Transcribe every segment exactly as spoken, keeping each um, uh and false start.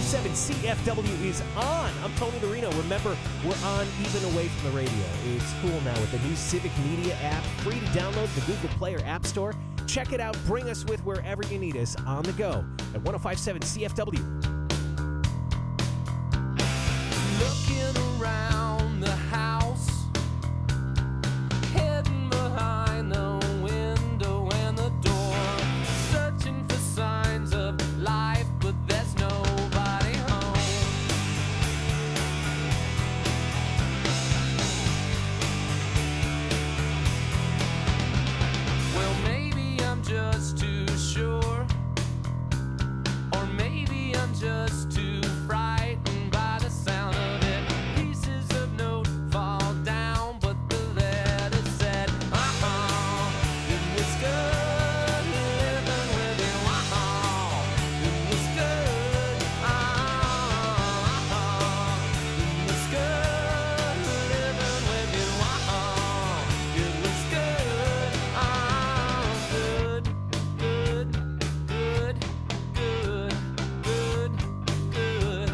seven C F W is on. I'm Tony Marino. Remember, we're on even away from the radio. It's cool now with the new Civic Media app, free to download the Google Play or App Store. Check it out. Bring us with wherever you need us on the go at ten fifty-seven C F W. Looking around the house, hidden behind the window and the door, searching for signs of life, but there's nobody home. Well, maybe I'm just too sure, or maybe I'm just too frightened by the sound of it. Pieces of note fall down, but the letter said, uh-huh, it was good living with you, uh-huh, it was good, uh-huh, it was good living with you, uh-huh, it was good, uh-huh, good, good, good, good, good, good.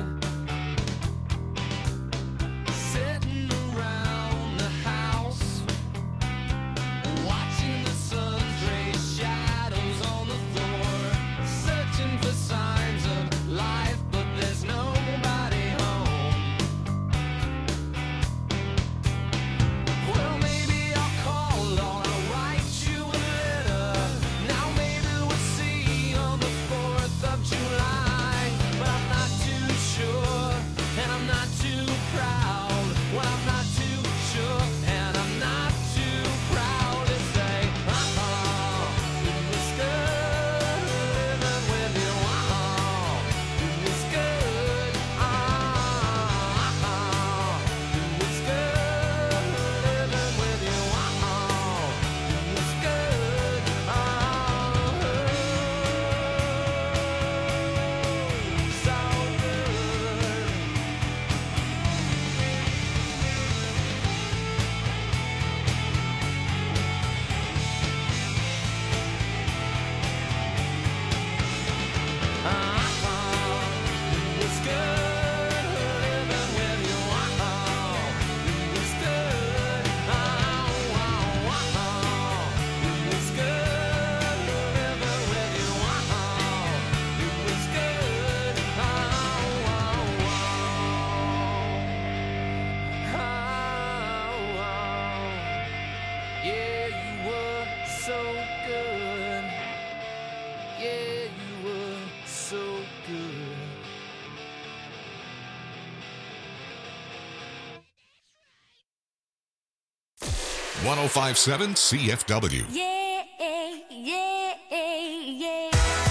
Sitting around the house, watching the sun's gray shadows on the floor, searching for signs of life, but there's nobody home. Well, maybe I'll call or I'll write you a letter. Now maybe we'll see on the fourth of July, but I'm not too sure, and I'm not too proud. Well, I'm not too sure, and I'm not too proud to say, uh-huh, it was good living with you, uh-huh, it was good, uh-huh, it was good living with you, uh-huh, it was good, uh-huh, so good. Yeah, you were so good. Yeah, you were so good. ten fifty-seven C F W. Yeah, yeah, yeah.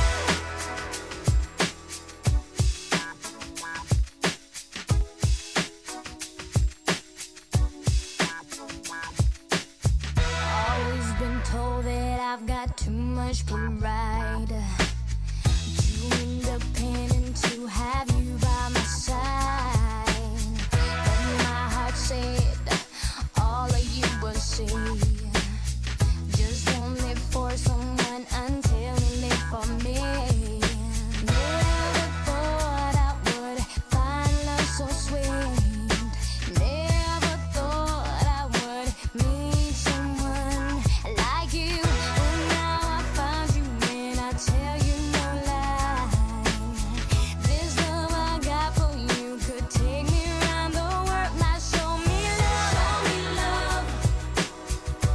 Always been told that I've got too much pride, too independent to have you by my side. But my heart said all of you will see. Just don't live for someone until you live for me. Never thought I would find love so sweet. Never thought I would meet someone like you. But now I found you and I tell you no lie. This love I got for you could take me around the world. Now show me love, show me love.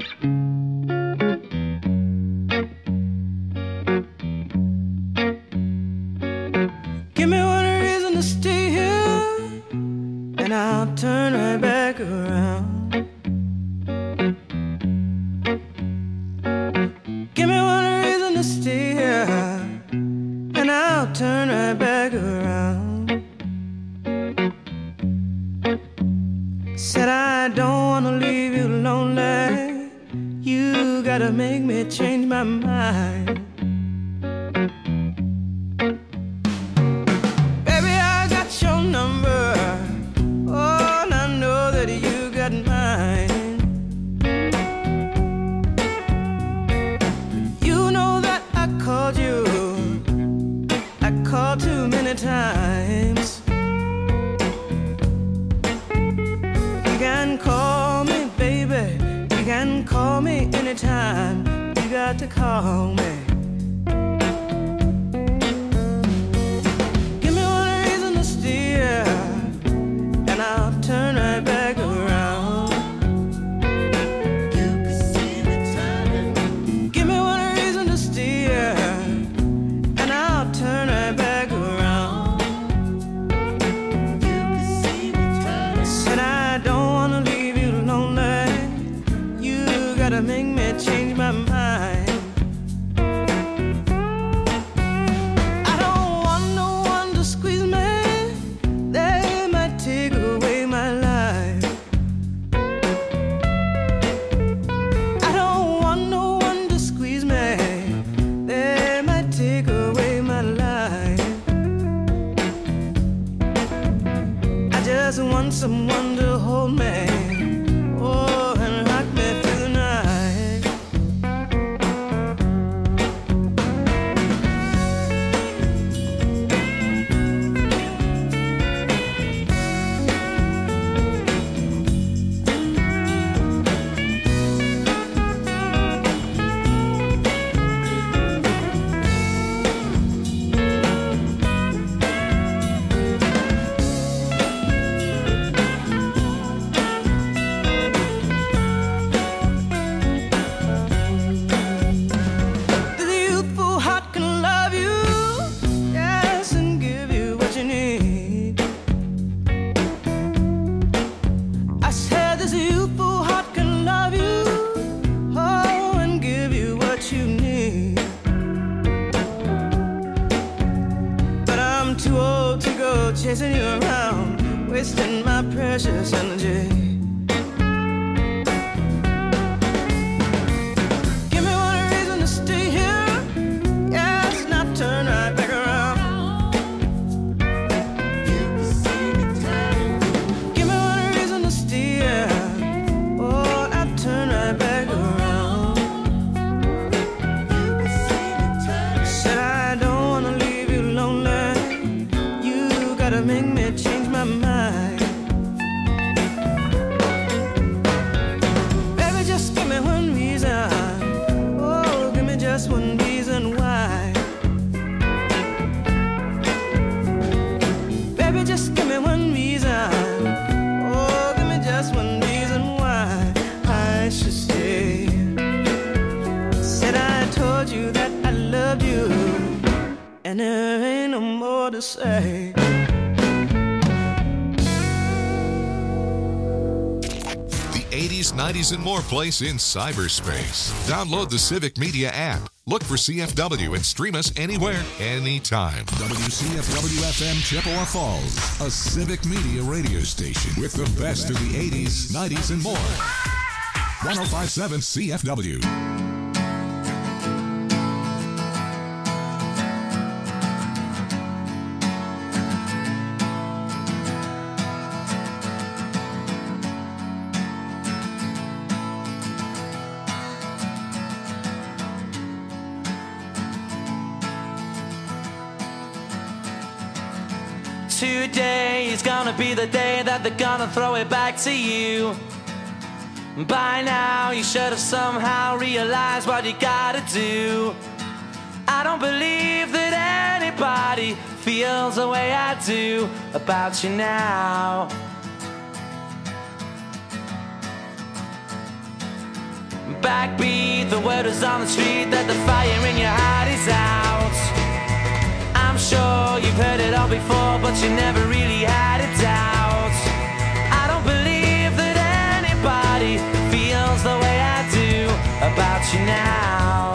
Give me one reason to stay here, and I'll turn right back around. Give me one reason to stay here, and I'll turn right back around. Said I don't wanna leave you lonely. You gotta make me change my mind. Baby, I got your number. Oh, and I know that you got mine. You know that I called you. I called too many times. You can call me, baby. You can call me anytime. You got to call me. Give me one reason to steer, and I'll turn right back around. You can see me turning. Give me one reason to steer, and I'll turn right back around. You can see me turning. Said I don't wanna leave you lonely. You gotta make me change my mind. I don't want no one to squeeze me. They might take away my life. I don't want no one to squeeze me. They might take away my life. I just want someone to hold me. Oh, and rock me through the night. The youthful heart can love you, yes, and give you what you need. I said this youthful heart can love you, oh, and give you what you need. But I'm too old to go chasing you around, wasting my precious energy. Give me one reason to stay here, yes, and I'll turn right back around. You can see me turning. Give me one reason to stay here, oh, and I'll turn right back around. You can see me turning. Said I don't wanna leave you lonely. You gotta make me change my mind. Baby, just give me one reason. Oh, give me just one reason why. Baby, just give me one reason. Oh, give me just one reason why I should stay. Said I told you that I loved you, and there ain't no more to say. The eighties, nineties, and more place in cyberspace. Download the Civic Media app. Look for C F W and stream us anywhere, anytime. W C F W F M Chippewa Falls, a Civic Media radio station with the best of the eighties, nineties, and more. one oh five point seven C F W. Today is gonna be the day that they're gonna throw it back to you. By now you should have somehow realized what you gotta do. I don't believe that anybody feels the way I do about you now. Backbeat, the word is on the street that the fire in your heart is out. I'm sure you've heard it all before, but you never really had a doubt. I don't believe that anybody feels the way I do about you now.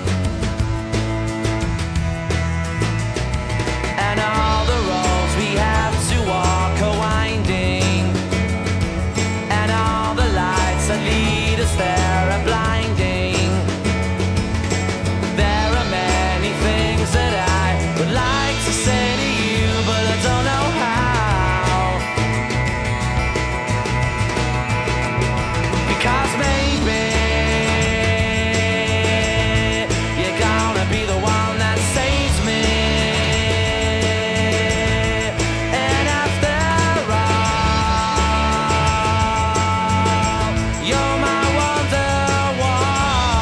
And all the roads we have to walk are winding, and all the lights that lead us there are blinding. There are many things that I would like to say to you, but I don't know how. Because maybe you're gonna be the one that saves me. And after all, you're my Wonderwall.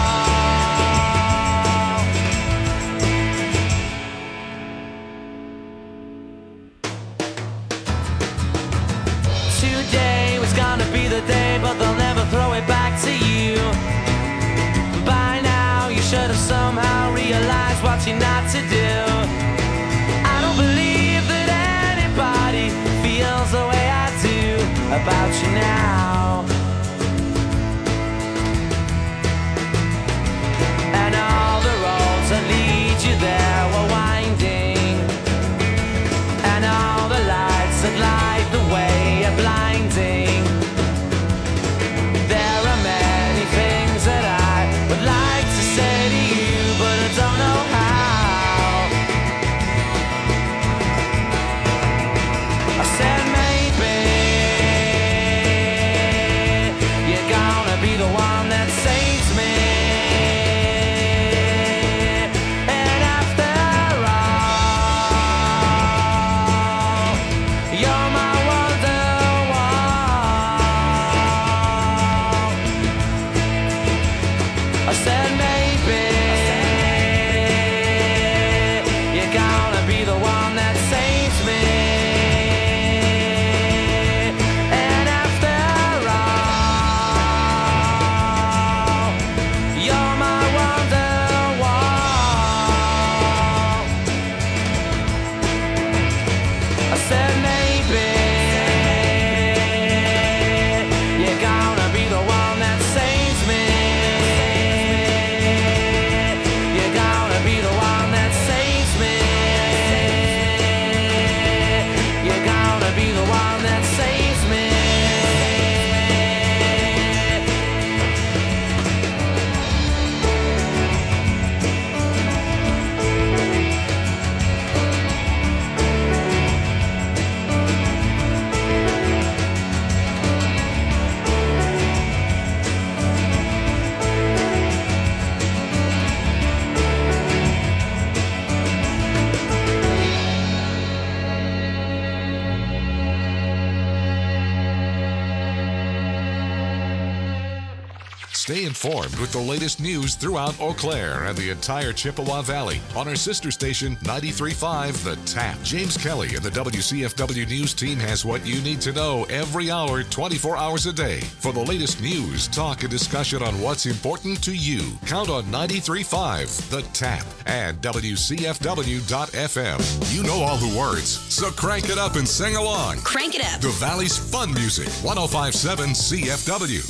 Today was gonna be the day, but they'll never throw it back to you. By now, you should have somehow realized what you're not to do. I don't believe that anybody feels the way I do about you now. And all the roads that lead you there were winding, and all the lights that light the way are blinding. There are many things that I would like to say to you, but I don't know how. I said maybe you're gonna be the one that saves me. And after all, you're my Wonderwall. I said maybe you're gonna be the one that saves me. And after all, you're my Wonderwall. I said maybe you're gonna be the one that saves me. You're gonna be the one that saves me. You're gonna be the one that saves me. Stay informed with the latest news throughout Eau Claire and the entire Chippewa Valley on our sister station ninety-three point five The Tap. James Kelly and the W C F W News team has what you need to know every hour, twenty-four hours a day. For the latest news, talk, and discussion on what's important to you, count on ninety-three point five The Tap and W C F W dot F M. You know all the words, so crank it up and sing along. Crank it up. The Valley's fun music, one oh five point seven C F W.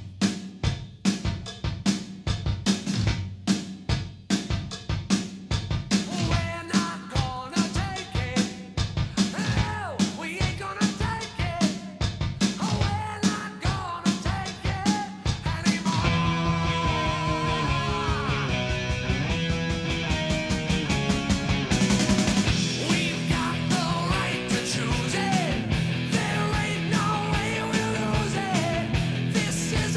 We're not gonna take it. Hell, we ain't gonna take it. We're not gonna take it anymore. We've got the right to choose it. There ain't no way we'll lose it. This is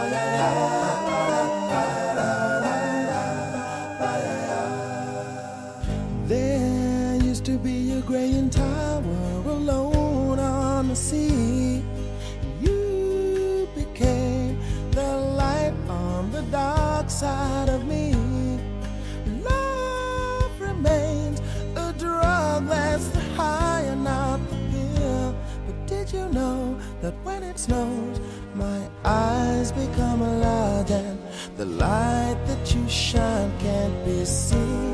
There used to be a graying tower alone on the sea. You became the light on the dark side of me. Love remains a drug that's the high and not the pill. But did you know that when it snows, my eyes become a lot, and the light that you shine can't be seen?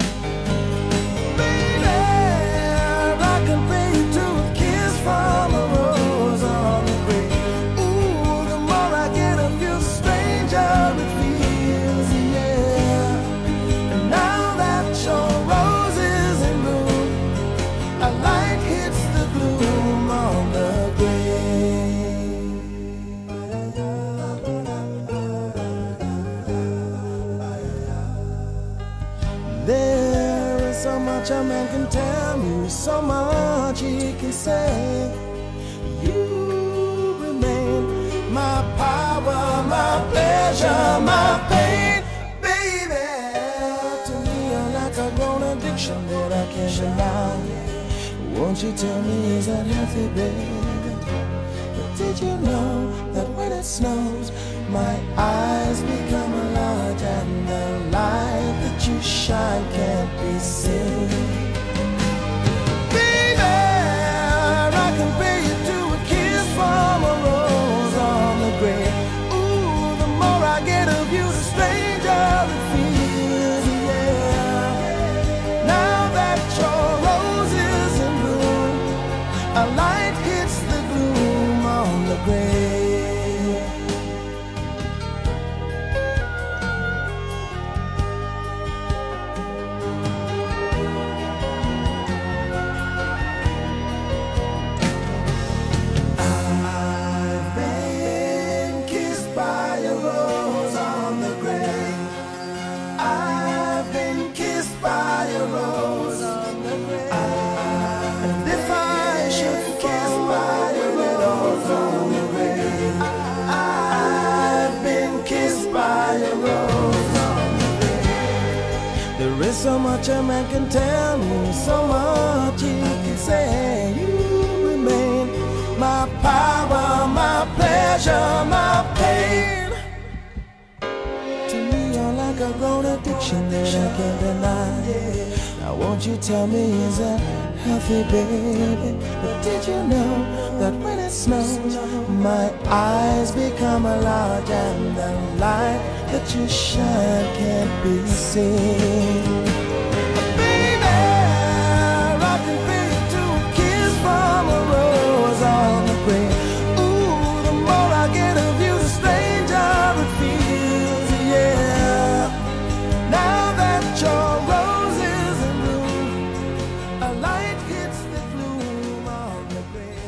I compare you to a kiss from a rose on the grave. Ooh, the more I get of you, the stranger it feels, yeah. And now that your rose is in bloom, a light hits the gloom on the grave. There is so much a man can tell me, so much he can say. You remain my power, my pleasure, my pain, baby. To me, you're like a grown addiction that I can't deny. Won't you tell me, is that healthy, baby? But did you know that when it snows, my eyes become a large, and the light that you shine can't be seen? I compare you to a kiss from a rose on the grave. Ooh, the more I get of you, the stranger it feels, yeah. Now that your rose is in bloom, a light hits the gloom on the grave. There is so much a man can tell me, so much he can say. You remain my power, my pleasure, my pain. To me, you're like a grown addiction that I can't deny. Now won't you tell me, is that healthy, baby? But did you know that when it snows, my eyes become a large, and the light that you shine can't be seen? Baby, I can feel you to a kiss from a rose on the grave. Ooh, the more I get of you, the stranger it feels, yeah. Now that your rose is in bloom, a light hits the gloom on the grave.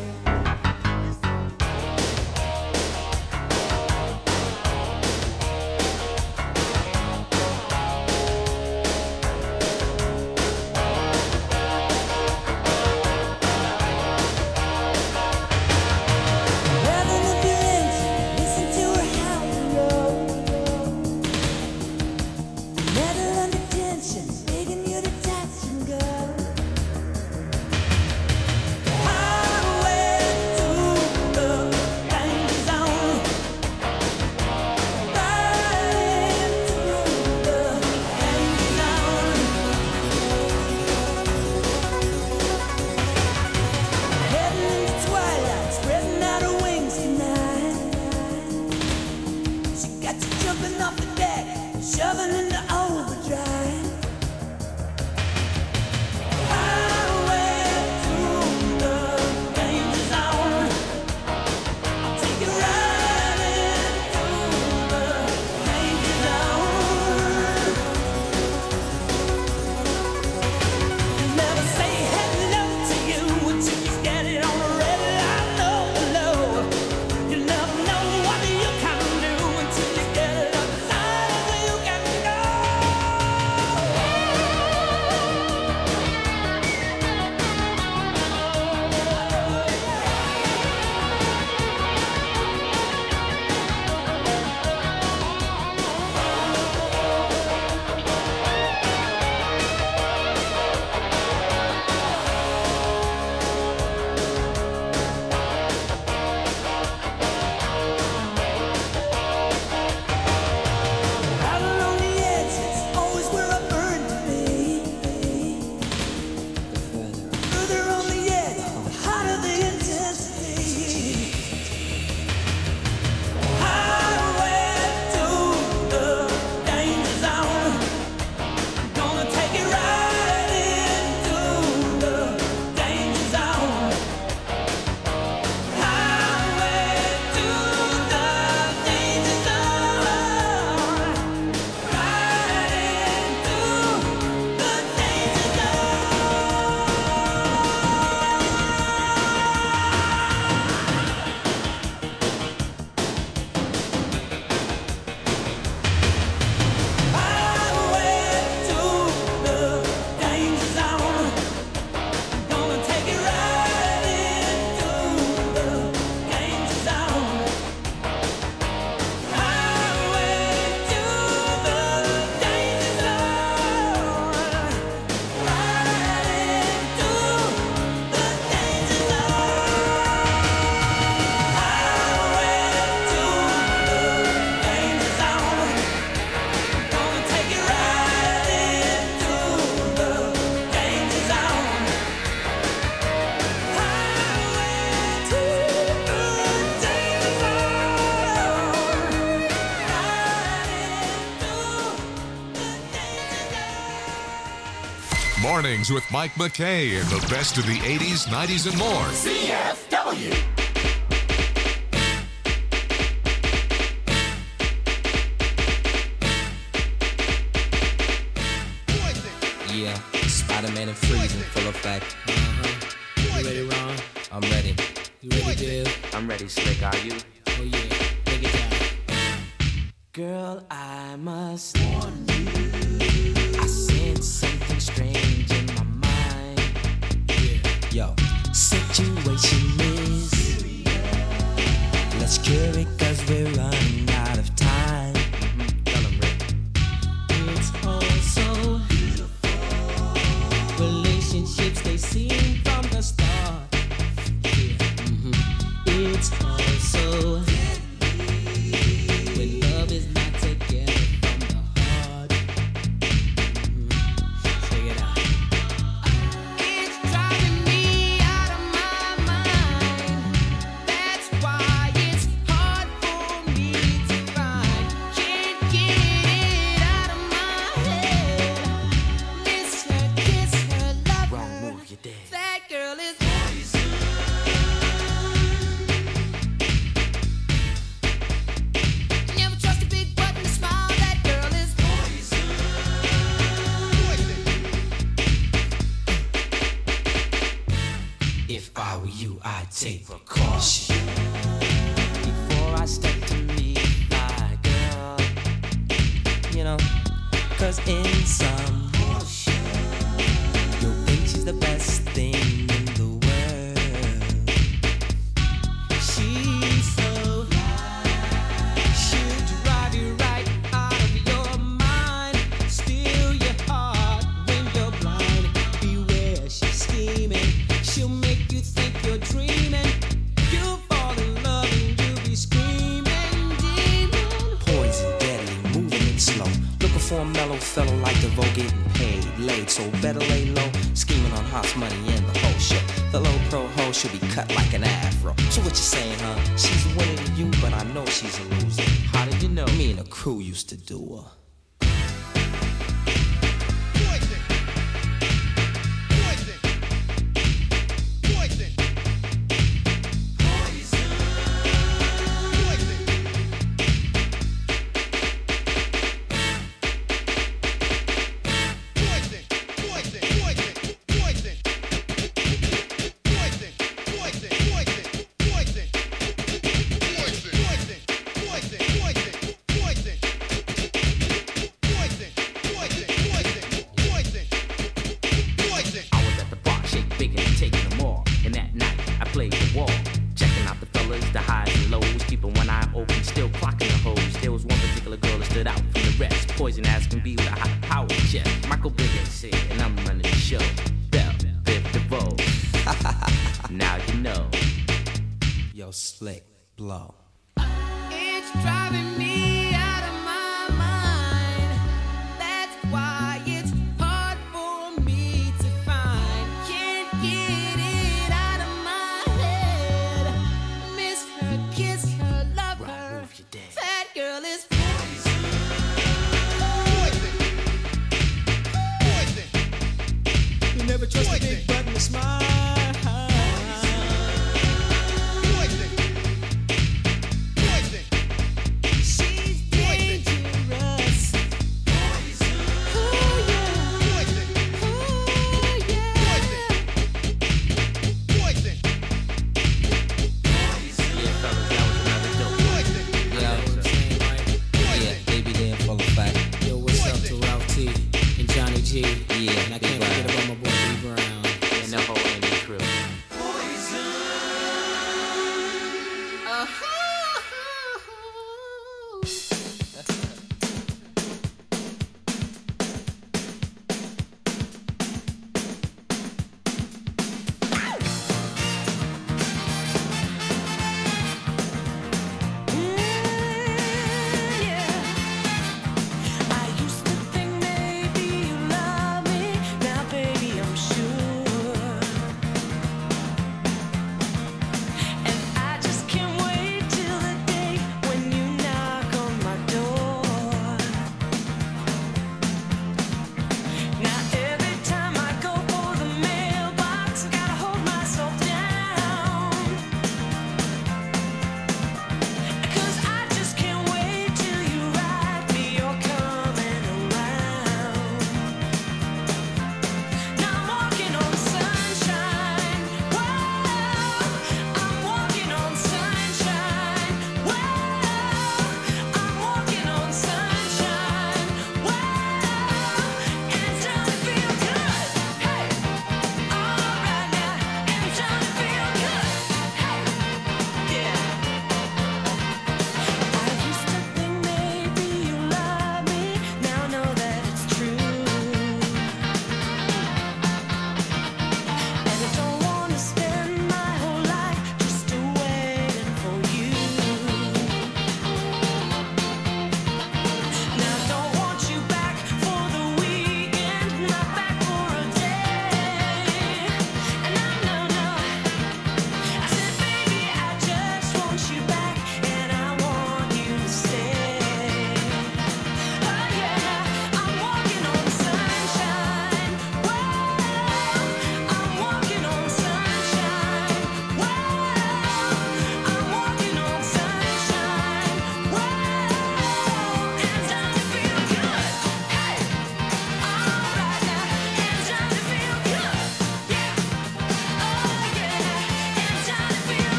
Mornings with Mike McKay and the best of the eighties, nineties, and more. C F W. Yeah, Spider-Man and Freeze in full effect. Uh-huh. You ready, Ron? I'm ready. You ready, Dave? I'm ready, Slick. Are you? Oh yeah, take it down. Girl, I must warn you. I sense something strange in my mind. Yo, Situation is serious. Let's cure it cause we're running out of time. Mm-hmm. Tell him, Rick. It's all so beautiful. Relationships they seem from the start. Yeah. Mm-hmm. It's all so deadly when love is not together from the heart. Mm-hmm. Check it out. It's driving me out of my mind. That's why it's hard for me to find. Can't get it out of my head. Miss her, kiss her, love Wrong her. move, you're dead. That girl is poison. Never trust a big button to smile. That girl is poison. If I were you, I'd take precaution before I step to meet my girl. You know, cause in some you'll think she's the best thing in the world. She's so she'll drive you right out of your mind, steal your heart when you're blind. Beware, she's scheming. She'll make you think you're dreaming. You'll fall in love and you'll be screaming, demon. poison, deadly, moving it slow. Looking for a mellow fellow like DeVoe, getting paid, laid, so better lay low. Scheming on Hot's money and the whole show. The low pro hoe should be cut like an afro. So what you saying, huh? She's winning to you, but I know she's a loser. How did you know? Me and the crew used to do her. I was at the bar, shake big and taking them all. And that night, I played the wall. Checking out the fellas, the highs and lows. Keeping one eye open, still clocking the hoes. There was one particular girl that stood out from the rest. Poison as can be with a high power chest. Michael Biggins said, and I'm running the show. Bell, Biff DeVoe. Now you know. Yo, Slick, blow. It's driving me out of my mind. That's why it's hard for me to find. Can't get it out of my head. Miss her, kiss her, love her. Move, you're dead. That girl is poison. You never trust a big button to smile.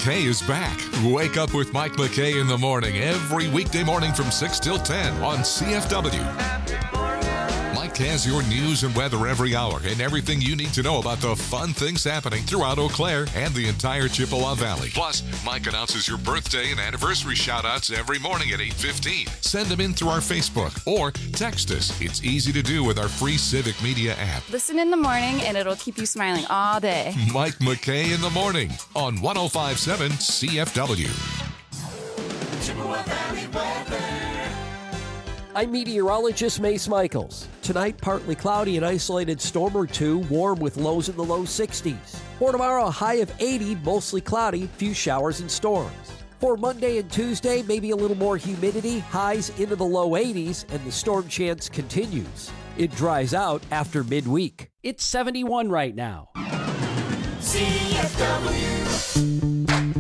McKay is back. Wake up with Mike McKay in the morning every weekday morning from six till ten on C F W. Mike has your news and weather every hour and everything you need to know about the fun things happening throughout Eau Claire and the entire Chippewa Valley. Plus, Mike announces your birthday and anniversary shout-outs every morning at eight fifteen. Send them in through our Facebook or text us. It's easy to do with our free Civic Media app. Listen in the morning and it'll keep you smiling all day. Mike McKay in the morning on one oh five point seven C F W. Chippewa Valley weather. I'm meteorologist Mace Michaels. Tonight, partly cloudy, an isolated storm or two, warm with lows in the low sixties. For tomorrow, a high of eighty, mostly cloudy, few showers and storms. For Monday and Tuesday, maybe a little more humidity, highs into the low eighties, and the storm chance continues. It dries out after midweek. It's seventy-one right now. C F W.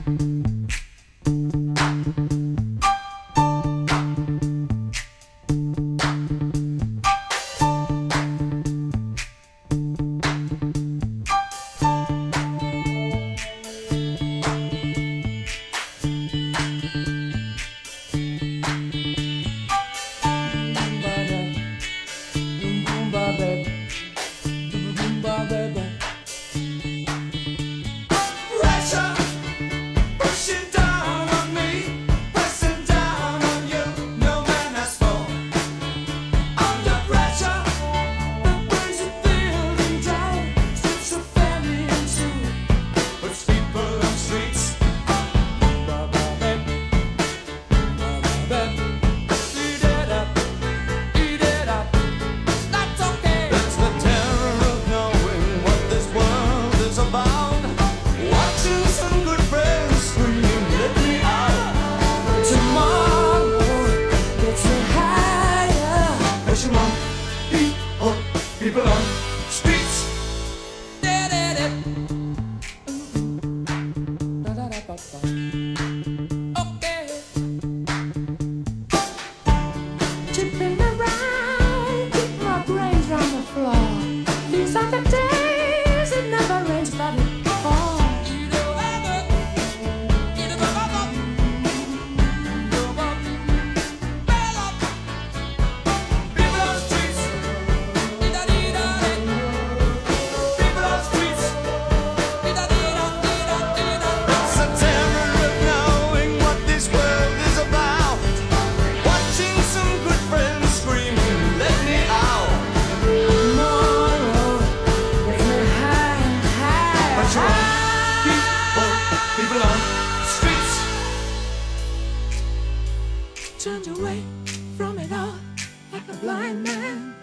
Turned away from it all like a blind man.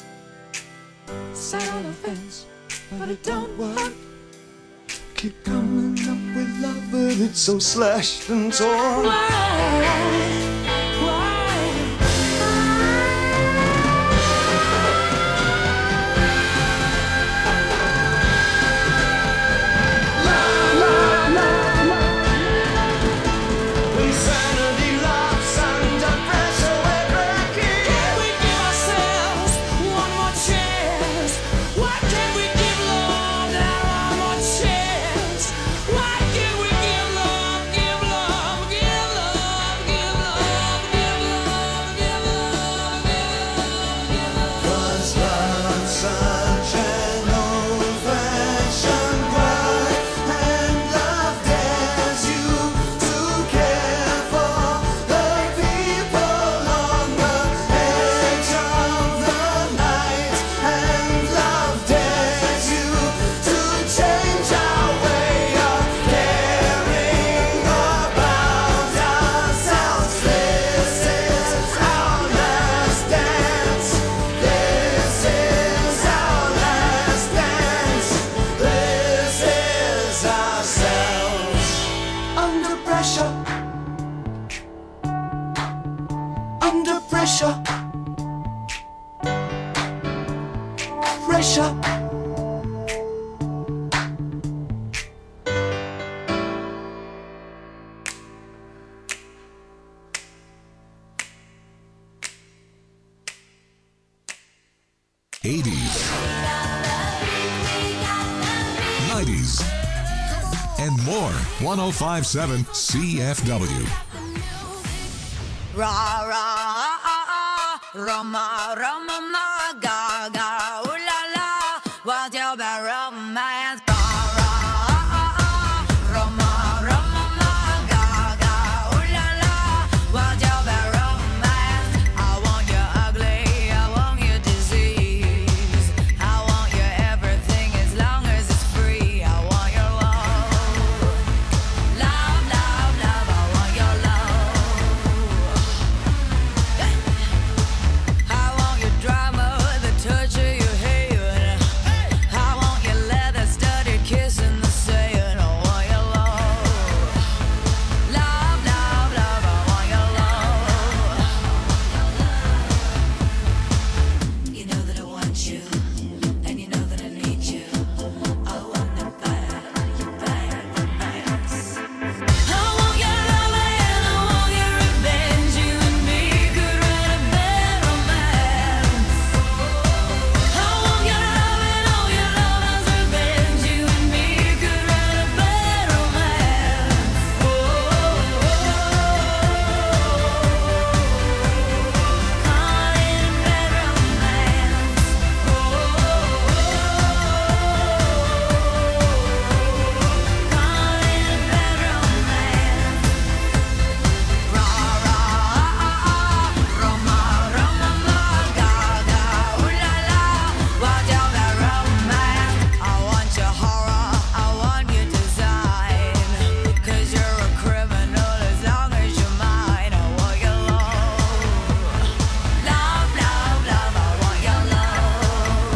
Sat on the fence, but it don't work. Keep coming up with love, but it's so slashed and torn. Why? and more. ten fifty-seven C F W. Ra ra Roma Roma ma ga ga ooh la la, what's your bad romance? Ra ra Roma Roma ma ga ga ooh la la, what's your bad romance? I want you ugly, I want you disease, I want you everything as long as it's free. I want your love, love, love, love. I want your love. I want your drama, the touch of your hair. I want your leather studded kiss in the sand. I want your love, love, love, love. I want your love. You know that I want you, and you know that I need you. I want the bad, your bad romance. I want your love and I want your revenge. You and me could write a bad romance. I want your love and all your lovers' revenge. You and me could write a bad romance. Oh, call it a bad romance. Oh, call it a bad romance. Ra ra Roma Roma ma ga ga ooh la la, what's your bad romance? I want your horror, I want your design, 'cause you're a criminal as long as you're mine. I want your love, love, love, love. I want your love.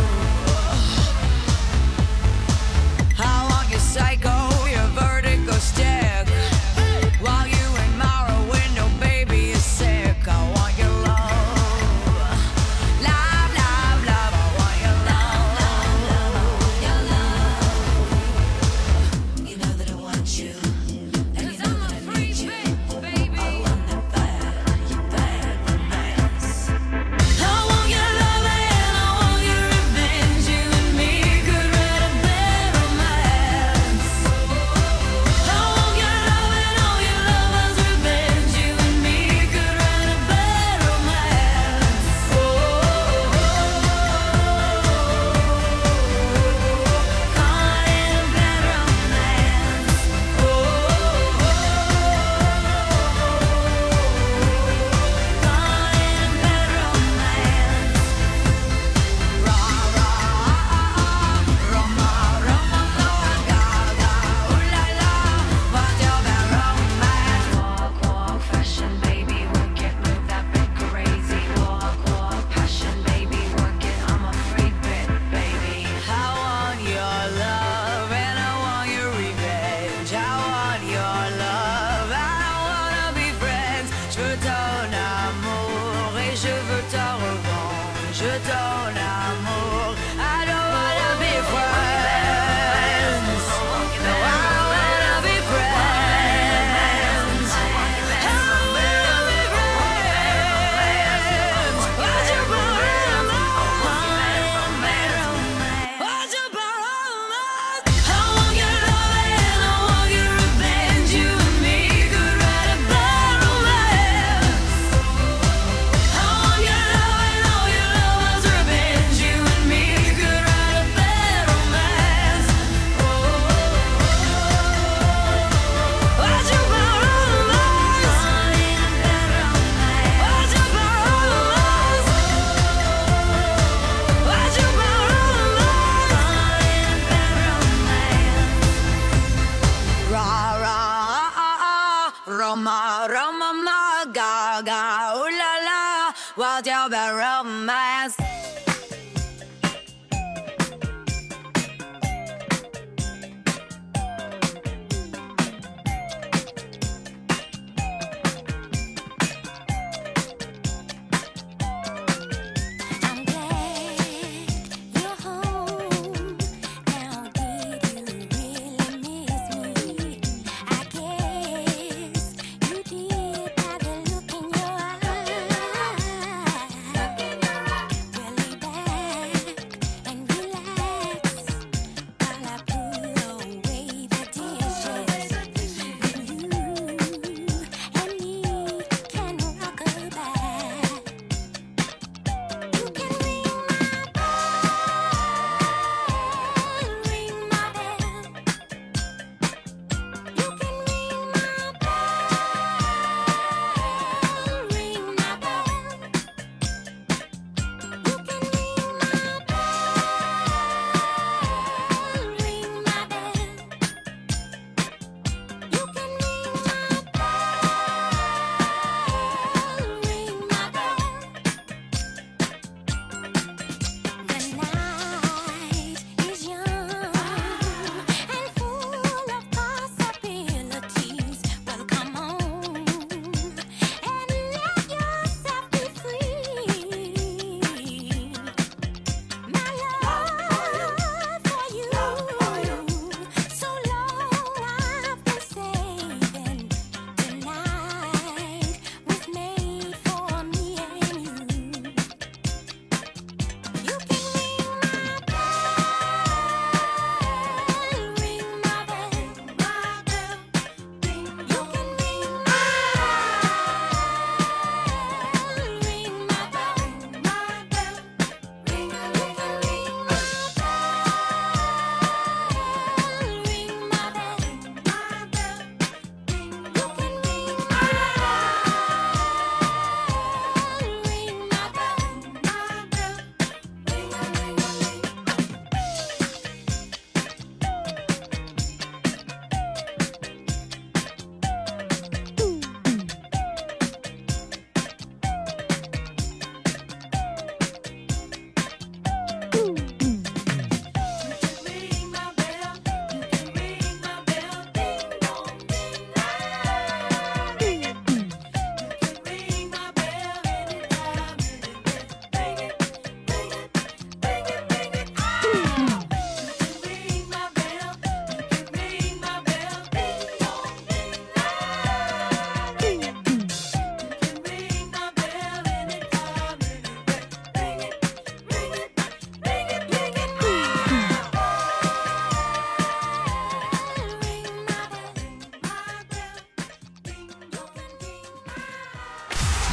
I want your psycho, your vertigo stick, while you admire a window, baby, you're sick. I want your love, love, love, love. I want your love, your love. You know that I want you, and you know that I need you. I want the bad, your bad romance. I want your love and I want your revenge. You and me could write a bad romance. I want your love and all your lovers' revenge. You and me could write a bad romance. Oh, call it a bad romance. Oh, call it a bad romance. Ra ra Roma Roma ma ga ga ooh la la, what's your bad romance? Walk walk fashion, baby, work it, move that bit crazy. Walk walk passion, baby, work it. I'm a freak bit, baby. I want your love and I want your revenge. I want your love, I wanna be friends. Je veux ton amour et je veux ta revanche. Je ton amour, I don't wanna be friends. No, I wanna be friends. I wanna be friends. What's your problem? What's your problem? I want your love and I want your revenge. You and me could write a bad romance. I want your love and all your lovers' revenge. You and me could write a bad romance. Oh, what's your problem? What's your problem? What's your problem? Ra ra Roma Roma ma ga ga ooh la la, what's your bad romance? I'm glad you're home. Now, did you really miss me? I guess you did by the look in your eyes.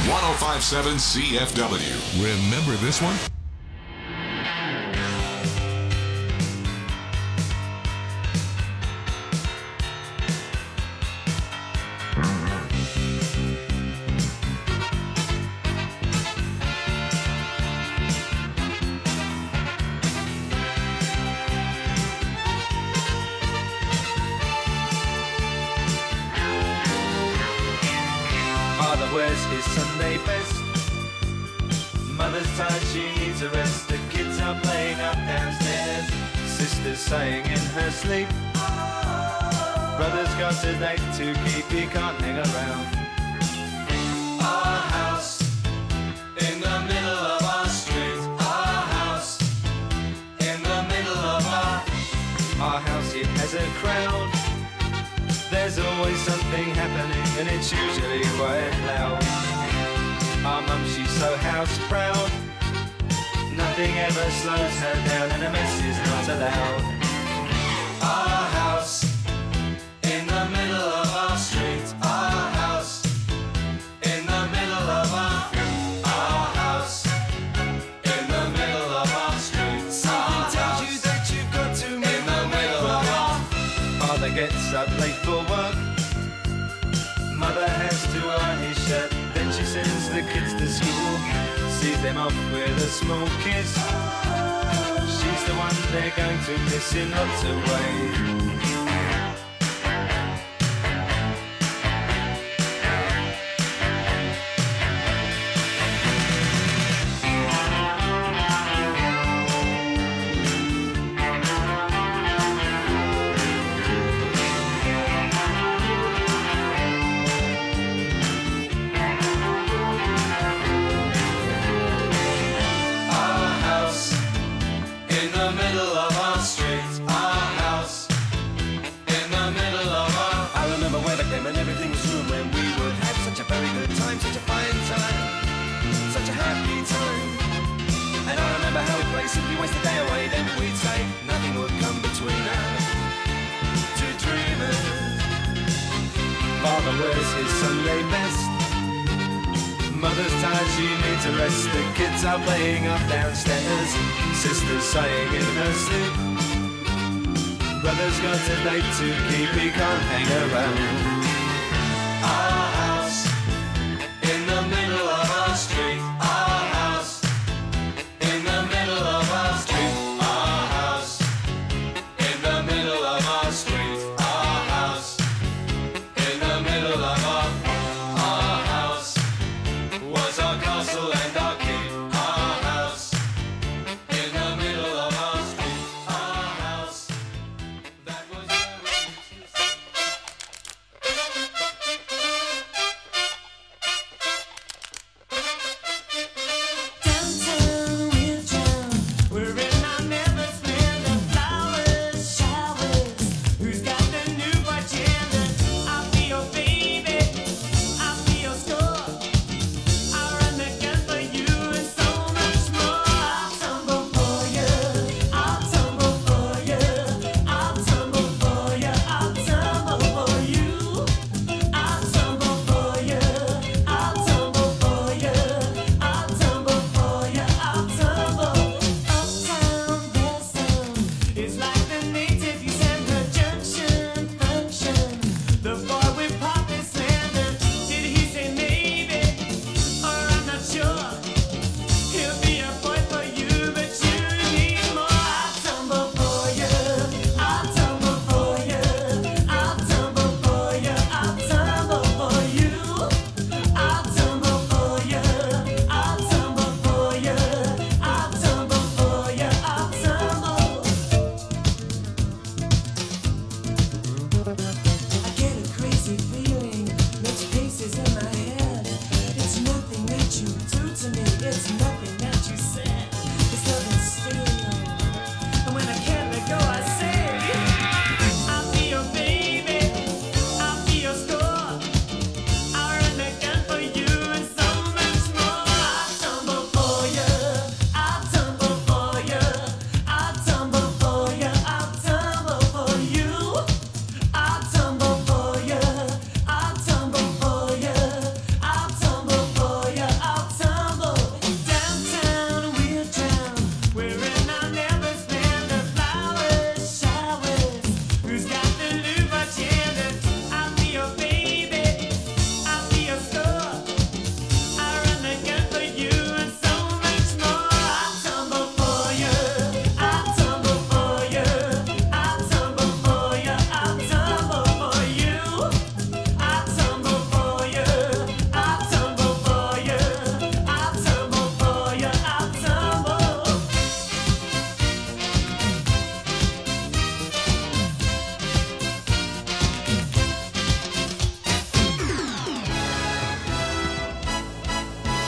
oh five point seven C F W. Remember this one? Father wears his Sunday best. Mother's tired, she needs a rest. The kids are playing up downstairs. Sister's sighing in her sleep. Brother's got a date to keep, he can't hang around. Our house in the middle of our street. Our house in the middle of our Our house, it has a crowd. There's always something happening and it's usually quite loud. Our mum, she's so house proud. Nothing ever slows her down and a mess is not allowed. Our house in the middle of our street. Our house in the middle of our Our house in the middle of our street. Something tells you that you've got to move in the middle of our Father gets up late for work. Mother has to iron his shirt. Then she sends the kids to school. Sees them off with a small kiss. She's the one they're going to miss in lots of ways. Simply waste the day away, then we'd say nothing would come between us. Two dreamers. Father wears his Sunday best. Mother's tired, she needs a rest. The kids are playing up downstairs. Sister's sighing in her sleep. Brother's got a date to keep, he can't hang around. Our house in the middle of our street. Our house in the middle of our street. Our house in the middle of our street. Our house in the middle of our Our house was our castle and our keep. Our house in the middle of our street. Our house, that was where we used to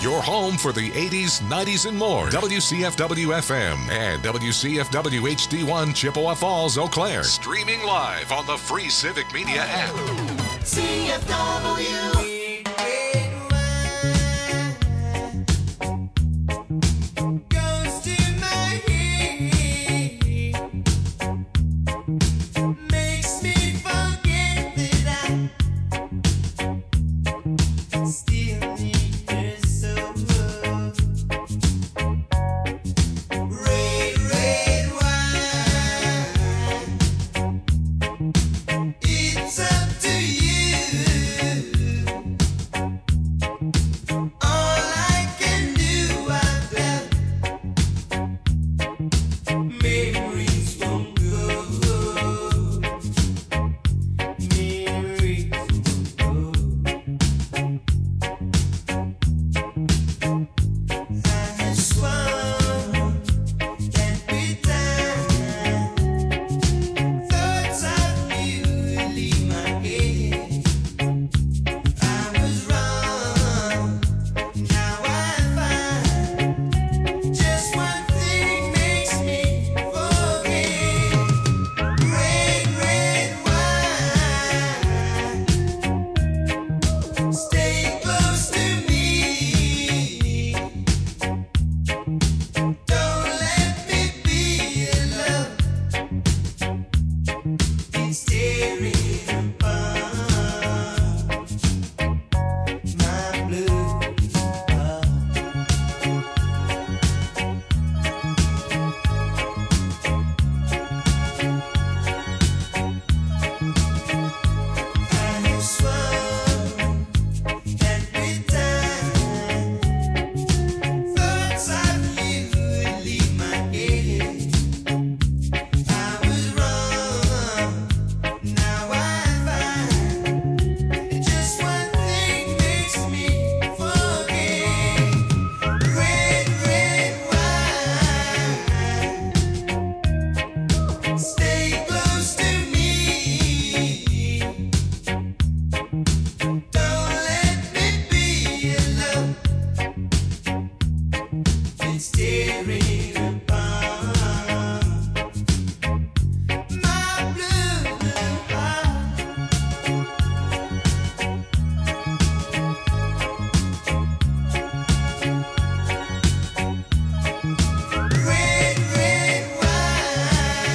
Your home for the eighties, nineties, and more. W C F W F M and W C F W H D one Chippewa Falls, Eau Claire. Streaming live on the free Civic Media app. C F W. Makes me forget that I still need